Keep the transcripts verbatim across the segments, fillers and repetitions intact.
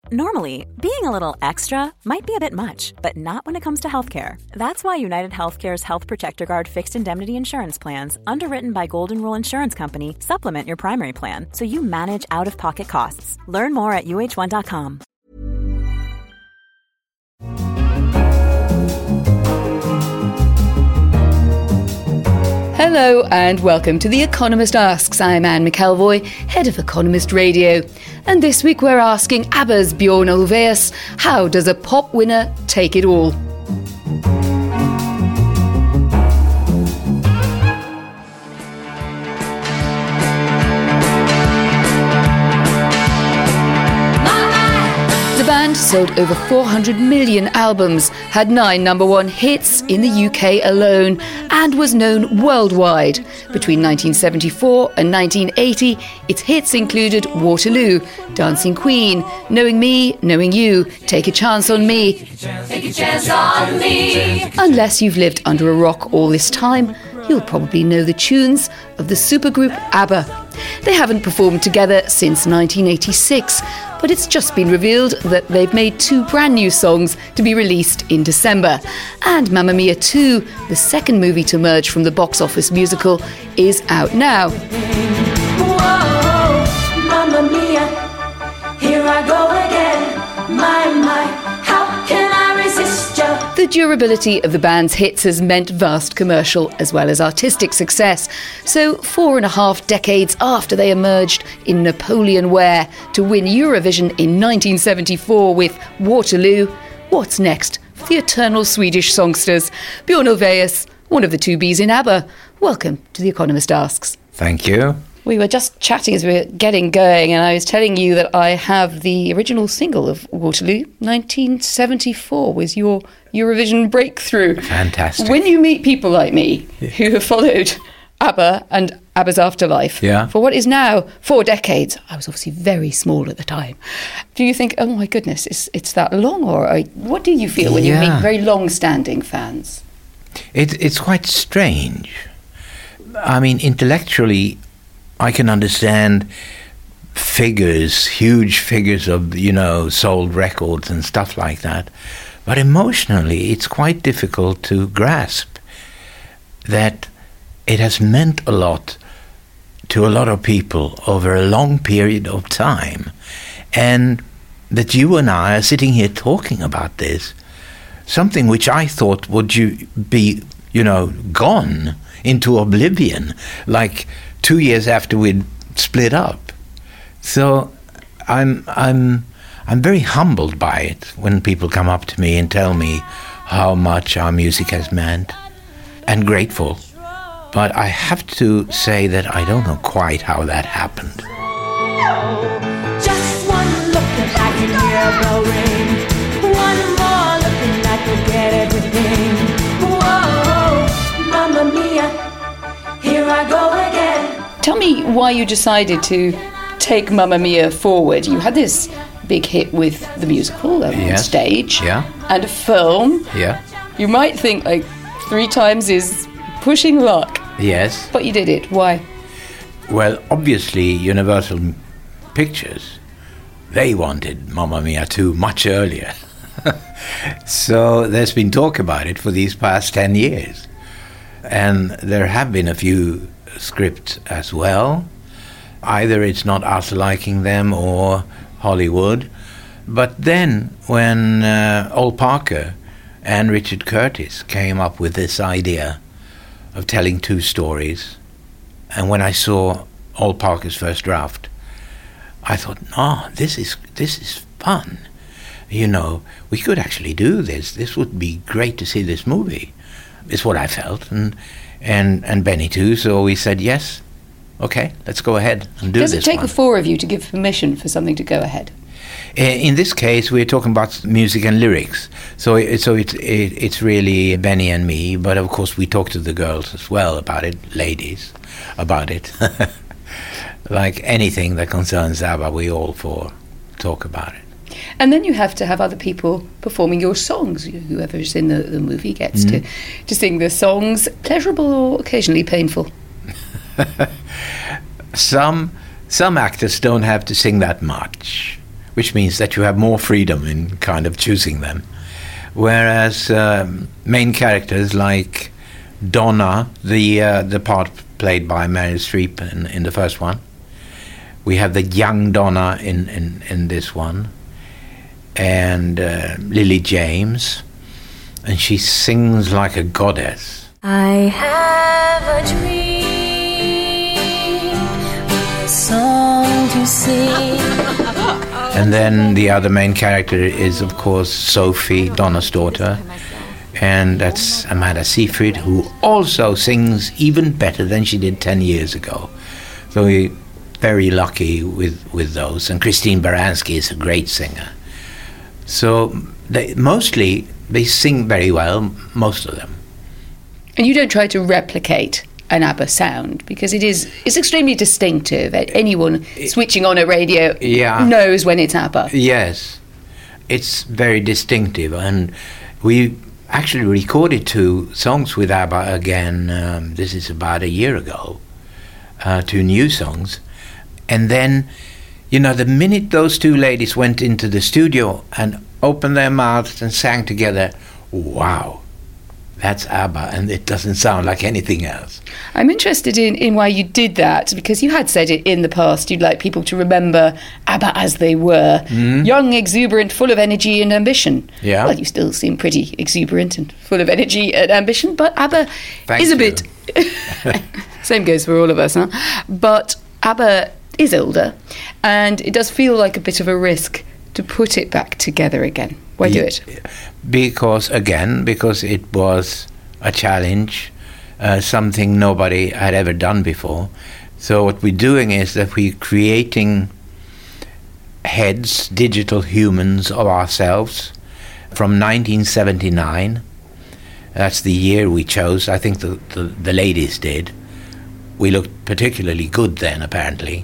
Normally, being a little extra might be a bit much, but not when it comes to healthcare. That's why United Healthcare's Health Protector Guard fixed indemnity insurance plans, underwritten by Golden Rule Insurance Company, supplement your primary plan so you manage out-of-pocket costs. Learn more at U H one dot com. Hello and welcome to The Economist Asks. I'm Anne McElvoy, head of Economist Radio. And this week we're asking ABBA's Bjorn Ulvaeus, how does a pop winner take it all? The band sold over four hundred million albums, had nine number one hits in the U K alone, and was known worldwide. Between nineteen seventy-four and nineteen eighty, its hits included Waterloo, Dancing Queen, Knowing Me, Knowing You, Take a Chance on Me. Take a chance on me. Unless you've lived under a rock all this time, you'll probably know the tunes of the supergroup ABBA. They haven't performed together since nineteen eighty-six, but it's just been revealed that they've made two brand new songs to be released in December. And Mamma Mia two, the second movie to emerge from the box office musical, is out now. Whoa, Mamma Mia, here I go again. My, my, how can I resist you? The durability of the band's hits has meant vast commercial as well as artistic success. So four and a half decades after they emerged in Napoleon Wear to win Eurovision in nineteen seventy-four with Waterloo, what's next for the eternal Swedish songsters? Bjorn Ulvaeus, one of the two Bs in ABBA. Welcome to The Economist Asks. Thank you. We were just chatting as we were getting going, and I was telling you that I have the original single of Waterloo. nineteen seventy-four was your Eurovision breakthrough. Fantastic. When you meet people like me who have followed ABBA and ABBA's afterlife yeah. for what is now four decades, I was obviously very small at the time. Do you think, oh my goodness, it's, it's that long? Or are, what do you feel when yeah. you meet very long-standing fans? It, it's quite strange. I mean, intellectually, I can understand figures, huge figures of, you know, sold records and stuff like that. But emotionally, it's quite difficult to grasp that it has meant a lot to a lot of people over a long period of time. And that you and I are sitting here talking about this, something which I thought would you be, you know, gone into oblivion, like two years after we'd split up. So I'm I'm I'm very humbled by it when people come up to me and tell me how much our music has meant, and grateful. But I have to say that I don't know quite how that happened. Just one look and I can hear a bell ring. One more look and I can get everything. Whoa, Mamma Mia, here I go again. Tell me why you decided to take Mamma Mia forward. You had this big hit with the musical um, yes. on stage yeah. and a film. Yeah. You might think like three times is pushing luck. Yes. But you did it. Why? Well, obviously Universal Pictures, they wanted Mamma Mia two much earlier. So there's been talk about it for these past ten years. And there have been a few scripts as well. Either it's not us liking them or Hollywood. But then when uh, Ol Parker and Richard Curtis came up with this idea of telling two stories, and when I saw Ol Parker's first draft, I thought, no, this is this is fun. You know, we could actually do this. This would be great to see this movie. It's what I felt, and and and Benny too. So we said yes. Okay, let's go ahead and do this. Does it take one. the four of you to give permission for something to go ahead? In this case, we're talking about music and lyrics, so it, so it's it, it's really Benny and me. But of course, we talk to the girls as well about it, ladies, about it. Like anything that concerns ABBA, we all four talk about it. And then you have to have other people performing your songs. Whoever's in the, the movie gets mm. to, to sing the songs, pleasurable or occasionally painful. some some actors don't have to sing that much. which means that you have more freedom in kind of choosing them. Whereas um, main characters like Donna, the uh, the part played by Meryl Streep in, in the first one, we have the young Donna in, in, in this one, and uh, Lily James, and she sings like a goddess. I have a dream, a song to sing. And then the other main character is, of course, Sophie, Donna's daughter, and that's Amanda Seyfried, who also sings even better than she did ten years ago. So we're very lucky with, with those. And Christine Baranski is a great singer. So they, mostly they sing very well, most of them. And you don't try to replicate an ABBA sound, because it is it's extremely distinctive. Anyone switching on a radio yeah. knows when it's ABBA. Yes, it's very distinctive, and we actually recorded two songs with ABBA again. Um, this is about a year ago, uh, two new songs, and then, you know, the minute those two ladies went into the studio and opened their mouths and sang together, wow. That's ABBA, and it doesn't sound like anything else. I'm interested in, in why you did that, because you had said it in the past, you'd like people to remember ABBA as they were. Mm. Young, exuberant, full of energy and ambition. Yeah. Well, you still seem pretty exuberant and full of energy and ambition, but ABBA Thank is a you. bit... Same goes for all of us, huh? But ABBA is older, and it does feel like a bit of a risk to put it back together again. Why do it? Because, again, because it was a challenge, uh, something nobody had ever done before. So what we're doing is that we're creating heads, digital humans of ourselves from nineteen seventy-nine. That's the year we chose. I think the, the, the ladies did. We looked particularly good then, apparently.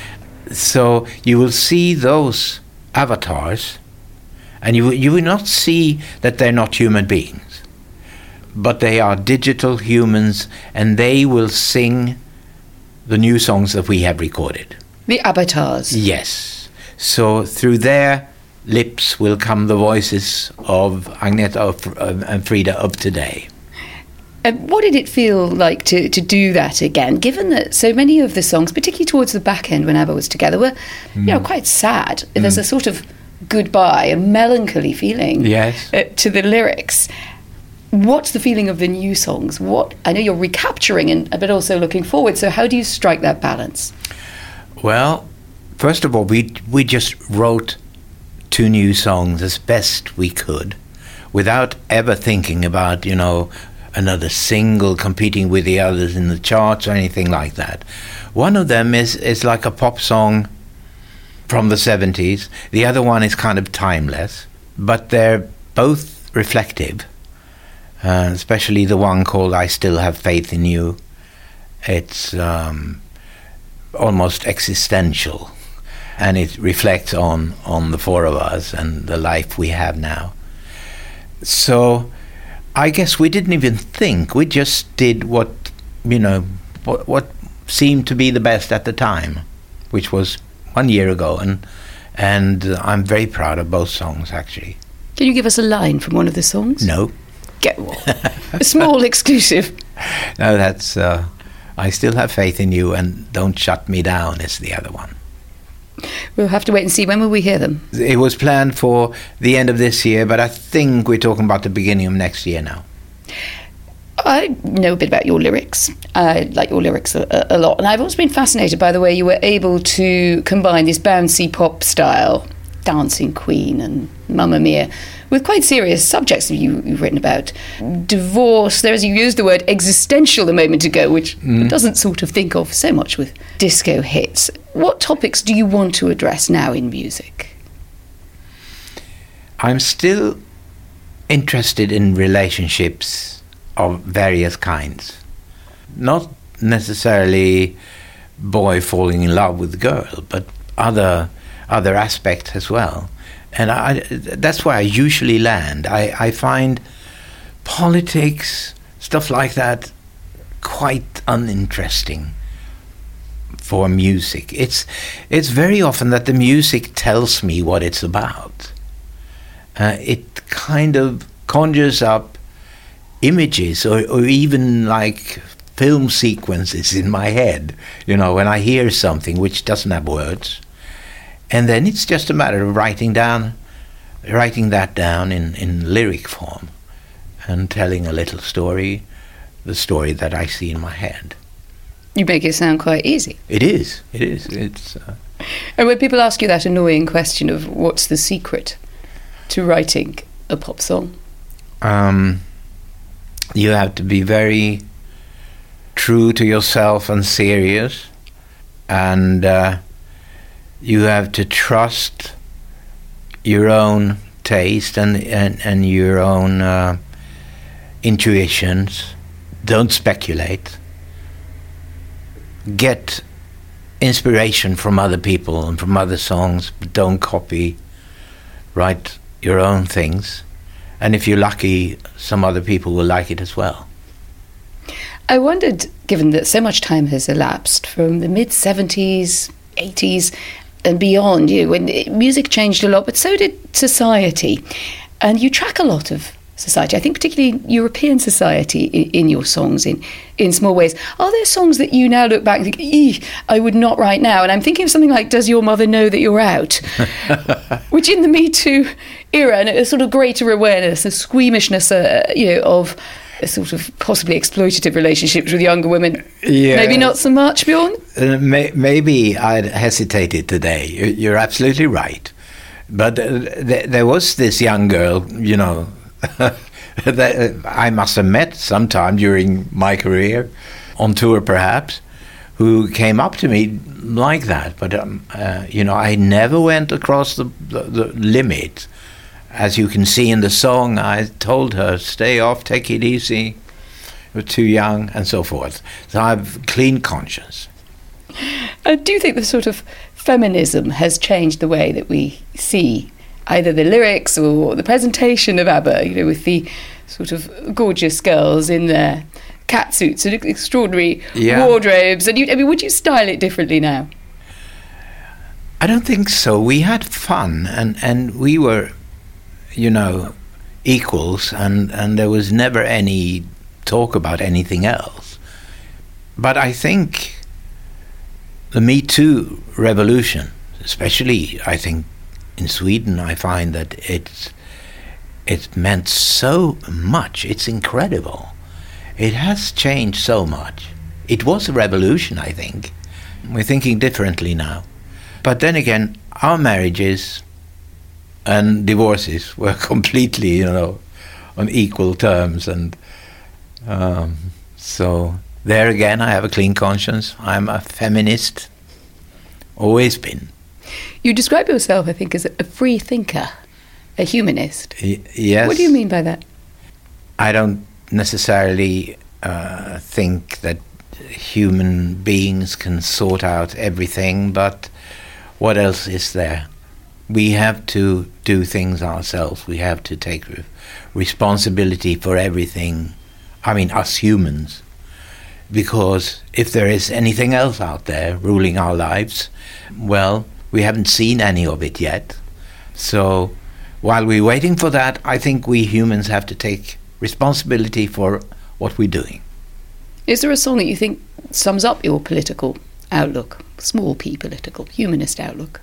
So you will see those avatars, and you you will not see that they're not human beings, but they are digital humans, and they will sing the new songs that we have recorded. The avatars. Yes. So through their lips will come the voices of Agneta of, uh, and Frida of today. And what did it feel like to, to do that again, given that so many of the songs, particularly towards the back end when ABBA was together, were mm. you know, quite sad. Mm. There's a sort of goodbye, a melancholy feeling yes. uh, to the lyrics. What's the feeling of the new songs? What I know you're recapturing, and but also looking forward. So how do you strike that balance? Well, first of all, we we just wrote two new songs as best we could, without ever thinking about, you know, another single competing with the others in the charts or anything like that. One of them is is like a pop song from the seventies. The other one is kind of timeless, but they're both reflective. Uh, especially the one called I Still Have Faith in You. It's um, almost existential, and it reflects on, on the four of us and the life we have now. So I guess we didn't even think. We just did what, you know, what, what seemed to be the best at the time, which was one year ago, and and uh, I'm very proud of both songs, actually. Can you give us a line from one of the songs? No. Get a small exclusive. No, that's uh, I Still Have Faith in You, and Don't Shut Me Down is the other one. We'll have to wait and see. When will we hear them? It was planned for the end of this year, but I think we're talking about the beginning of next year now. I know a bit about your lyrics. I like your lyrics a, a lot, and I've always been fascinated by the way you were able to combine this bouncy pop style, Dancing Queen and Mamma Mia, with quite serious subjects that you, you've written about. Divorce, there, as you used the word existential a moment ago, which mm. doesn't sort of think of so much with disco hits. What topics do you want to address now in music? I'm still interested in relationships of various kinds. Not necessarily boy falling in love with girl, but other other aspects as well. And I, that's where I usually land. I, I find politics, stuff like that, quite uninteresting. for music. It's it's very often that the music tells me what it's about. Uh, it kind of conjures up images or, or even like film sequences in my head, you know, when I hear something which doesn't have words. And then it's just a matter of writing down, writing that down in, in lyric form and telling a little story, the story that I see in my head. You make it sound quite easy. It is, it is. It's. Uh, and when people ask you that annoying question of what's the secret to writing a pop song? Um, you have to be very true to yourself and serious, and uh, you have to trust your own taste and, and, and your own uh, intuitions. Don't speculate. Get inspiration from other people and from other songs, but don't copy. Write your own things. And if you're lucky, some other people will like it as well. I wondered, given that so much time has elapsed from the mid-seventies, eighties and beyond, you know, when music changed a lot, but so did society. And you track a lot of society, I think particularly European society in, in your songs in, in small ways. Are there songs that you now look back and think, eeh, I would not write now? And I'm thinking of something like Does Your Mother Know That You're Out? Which in the Me Too era, and a sort of greater awareness, a squeamishness, uh, you know, of a sort of possibly exploitative relationships with younger women. Yeah. Maybe not so much, Bjorn? Uh, may, maybe I'd hesitated today. You're absolutely right. But uh, th- there was this young girl, you know, that I must have met sometime during my career, on tour perhaps, who came up to me like that. But, um, uh, you know, I never went across the, the, the limit. As you can see in the song, I told her, stay off, take it easy, you're too young, and so forth. So I have a clean conscience. I do think the sort of feminism has changed the way that we see either the lyrics or the presentation of ABBA, you know, with the sort of gorgeous girls in their catsuits and extraordinary yeah. wardrobes. And you, I mean, would you style it differently now? I don't think so. We had fun, and, and we were, you know, equals, and, and there was never any talk about anything else. But I think the Me Too revolution, especially, I think, in Sweden, I find that it's it meant so much. It's incredible. It has changed so much. It was a revolution, I think. We're thinking differently now. But then again, our marriages and divorces were completely, you know, on equal terms. And um, so there again, I have a clean conscience. I'm a feminist. Always been. You describe yourself, I think, as a free thinker, a humanist. Y- yes. What do you mean by that? I don't necessarily uh, think that human beings can sort out everything, but what else is there? We have to do things ourselves. We have to take re- responsibility for everything. I mean, us humans. Because if there is anything else out there ruling our lives, well, we haven't seen any of it yet. So while we're waiting for that, I think we humans have to take responsibility for what we're doing. Is there a song that you think sums up your political outlook, small p political, humanist outlook?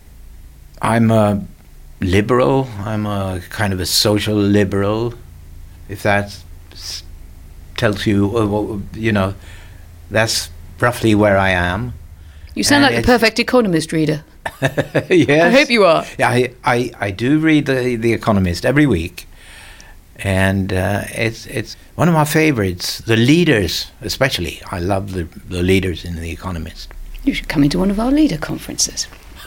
I'm a liberal. I'm a kind of a social liberal, if that s- tells you, you know, that's roughly where I am. You sound And like the perfect Economist reader. Yes. I hope you are. Yeah, I, I, I do read the, the Economist every week. And uh, it's it's one of my favorites. The leaders, especially. I love the, the leaders in The Economist. You should come into one of our leader conferences.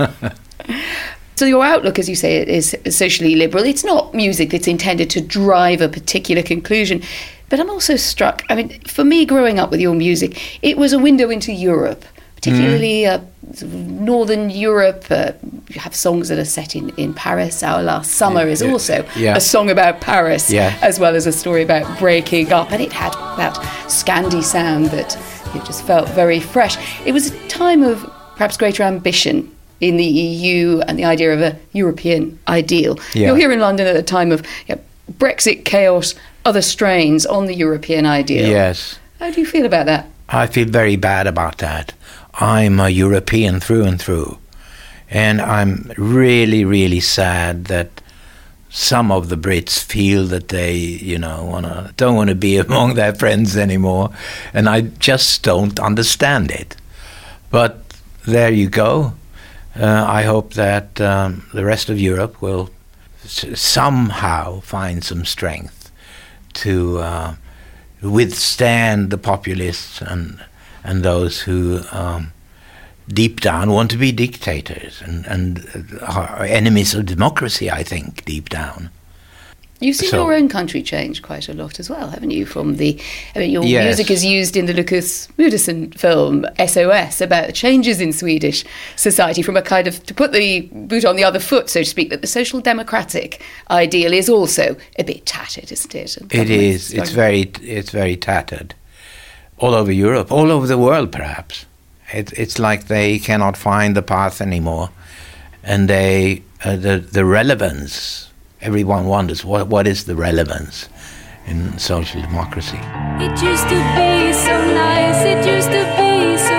So your outlook, as you say, is socially liberal. It's not music that's intended to drive a particular conclusion. But I'm also struck, I mean, for me, growing up with your music, it was a window into Europe, particularly mm. uh, sort of Northern Europe. Uh, you have songs that are set in, in Paris. Our Last Summer is yeah. also yeah. a song about Paris, yeah. as well as a story about breaking up. And it had that Scandi sound that It just felt very fresh. It was a time of perhaps greater ambition in the E U and the idea of a European ideal. Yeah. You're here in London at a time of you know, Brexit chaos, other strains on the European ideal. Yes. How do you feel about that? I feel very bad about that. I'm a European through and through. And I'm really, really sad that some of the Brits feel that they, you know, wanna don't want to be among their friends anymore. And I just don't understand it. But there you go. Uh, I hope that um, the rest of Europe will s- somehow find some strength to uh, withstand the populists and and those who um, deep down want to be dictators and, and are enemies of democracy, I think, deep down. You've seen So- your own country change quite a lot as well, haven't you? From the, I mean, your Yes. music is used in the Lucas Moodysson film S O S about the changes in Swedish society from a kind of, to put the boot on the other foot, so to speak, that the social democratic ideal is also a bit tattered, isn't it? And It is. It's very. It's very tattered. All over Europe, all over the world, perhaps. It, it's like they cannot find the path anymore, and they uh, the the relevance. Everyone wonders what what is the relevance in social democracy. It used to be so nice, it used to be so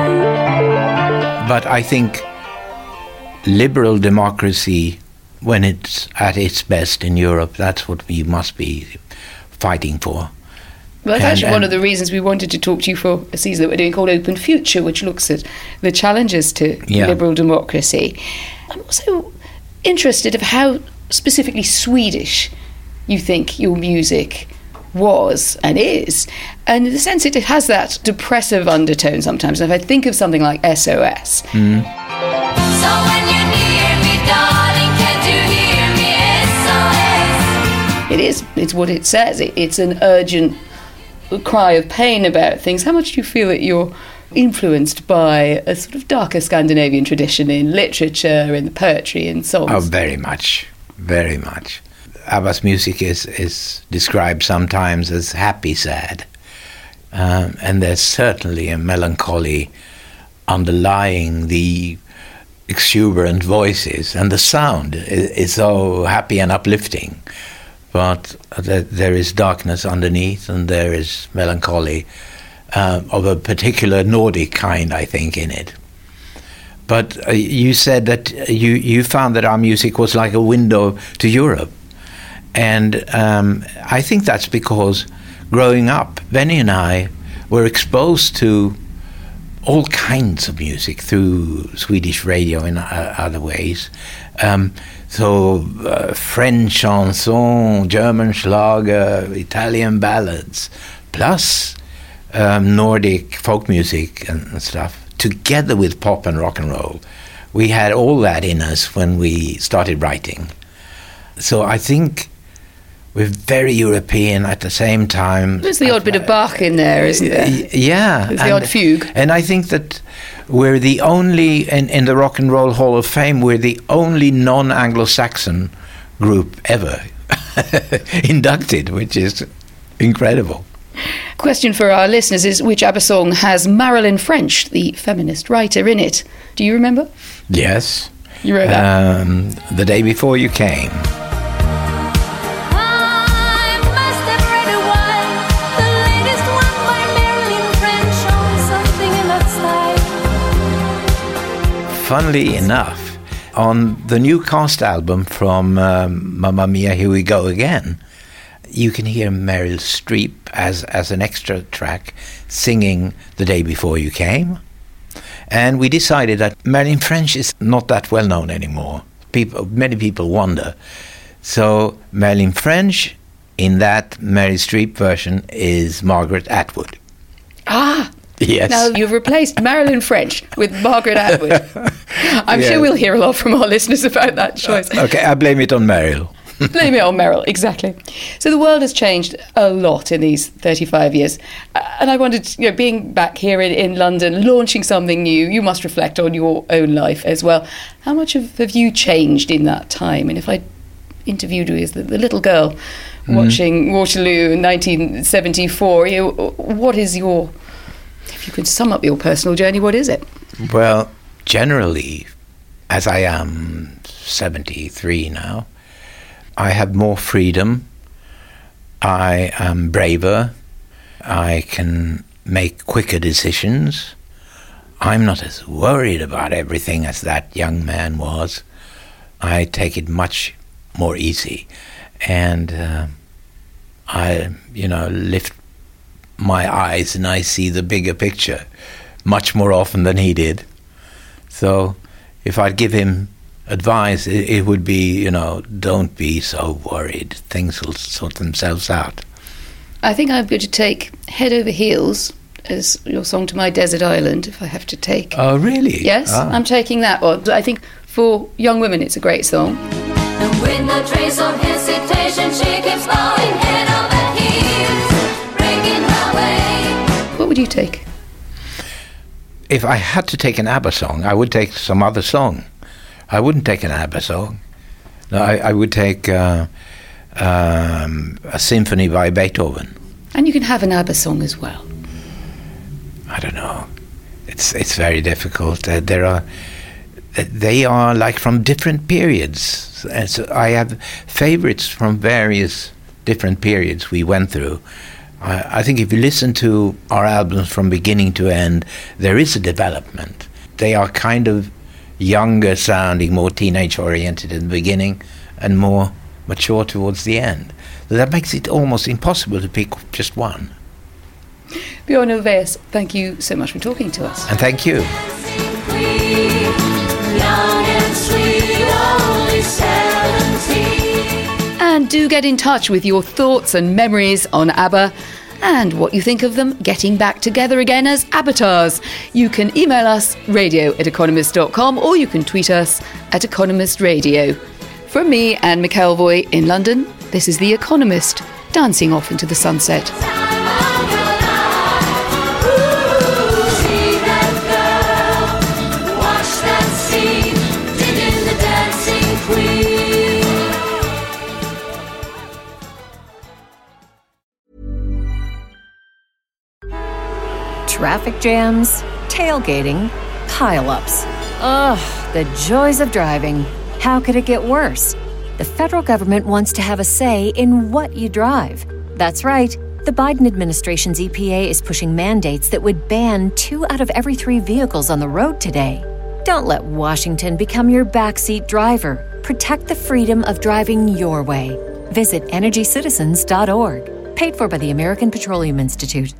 good. But I think liberal democracy, when it's at its best in Europe, that's what we must be fighting for. Well, that's And- actually one and- of the reasons we wanted to talk to you for a season that we're doing called Open Future, which looks at the challenges to Yeah. liberal democracy. I'm also interested of how specifically Swedish you think your music was and is, and in the sense it has that depressive undertone sometimes. And if I think of something like S O S, So when you're near me, darling, can't you hear me? S O S. it is, it's what it says. It, it's an urgent cry of pain about things. How much do you feel that you're influenced by a sort of darker Scandinavian tradition in literature, in the poetry, and songs? Oh, very much, very much. ABBA's music is, is described sometimes as happy sad. Um, and there's certainly a melancholy underlying the exuberant voices, and the sound is, is so happy and uplifting. But there, there is darkness underneath, and there is melancholy uh, of a particular Nordic kind, I think, in it. But uh, you said that you, you found that our music was like a window to Europe. And um, I think that's because growing up, Benny and I were exposed to all kinds of music through Swedish radio and uh, other ways. Um, so uh, French chanson, German Schlager, Italian ballads, plus um, Nordic folk music and, and stuff, together with pop and rock and roll. We had all that in us when we started writing. So I think we're very European at the same time. There's the odd bit of Bach in there, isn't there? Y- Yeah. There's the odd fugue. And I think that we're the only, in, in the Rock and Roll Hall of Fame, we're the only non-Anglo-Saxon group ever inducted, which is incredible. Question for our listeners is, which ABBA song has Marilyn French, the feminist writer, in it? Do you remember? Yes. You wrote that. Um, The Day Before You Came. I must have read a while, the latest one by Marilyn French on something in that style. Funnily enough, on the new cast album from um, Mamma Mia, Here We Go Again, you can hear Meryl Streep as, as an extra track singing The Day Before You Came. And we decided that Marilyn French is not that well known anymore. People, many people wonder. So Marilyn French, in that Meryl Streep version, is Margaret Atwood. Ah! Yes. Now you've replaced Marilyn French with Margaret Atwood. I'm Yeah. sure we'll hear a lot from our listeners about that choice. Okay, I blame it on Meryl. Blame it on Meryl, exactly. So the world has changed a lot in these thirty-five years. Uh, and I wondered, you know, being back here in, in London, launching something new, you must reflect on your own life as well. How much have, have you changed in that time? And if I interviewed you as the, the little girl watching Waterloo in nineteen seventy-four, you know, what is your If you could sum up your personal journey, what is it? Well, generally, as I am seventy-three now, I have more freedom. I am braver. I can make quicker decisions. I'm not as worried about everything as that young man was. I take it much more easy. And uh, I, you know, lift my eyes and I see the bigger picture much more often than he did. So if I'd give him advice, it, it would be, you know, don't be so worried. Things will sort themselves out. I think I'm going to take Head Over Heels as your song to my desert island, if I have to take. Oh, really? Yes, ah. I'm taking that one. I think for young women it's a great song. And with no trace of hesitation, she keeps going head over heels, breaking her way. What would you take? If I had to take an ABBA song, I would take some other song. I wouldn't take an ABBA song. No, I, I would take uh, um, a symphony by Beethoven. And you can have an ABBA song as well. I don't know. It's it's very difficult. Uh, there are they are like from different periods. And so I have favorites from various different periods we went through. I, I think if you listen to our albums from beginning to end, there is a development. They are kind of younger sounding, more teenage oriented in the beginning, and more mature towards the end. That makes it almost impossible to pick just one. Bjorn Ulvaeus, thank you so much for talking to us. And thank you. And do get in touch with your thoughts and memories on ABBA and what you think of them getting back together again as avatars. You can email us radio at economist dot com or you can tweet us at Economist Radio. From me and McElvoy in London, this is The Economist, dancing off into the sunset. Traffic jams, tailgating, pile-ups. Ugh, the joys of driving. How could it get worse? The federal government wants to have a say in what you drive. That's right. The Biden administration's E P A is pushing mandates that would ban two out of every three vehicles on the road today. Don't let Washington become your backseat driver. Protect the freedom of driving your way. Visit energy citizens dot org. Paid for by the American Petroleum Institute.